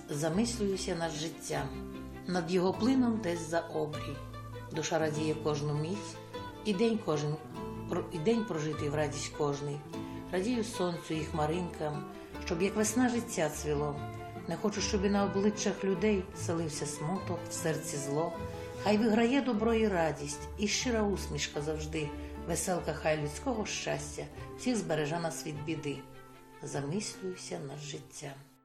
Замислююся над життям, над його плином десь за обрій. Душа радіє кожну мить, і день прожитий в радість кожний. Радію сонцю і хмаринкам, щоб як весна життя цвіло. Не хочу, щоб і на обличчях людей селився смуток, в серці зло. Хай виграє добро і радість, і щира усмішка завжди. Веселка хай людського щастя всіх збереже нас від біди. Замислююся над життям.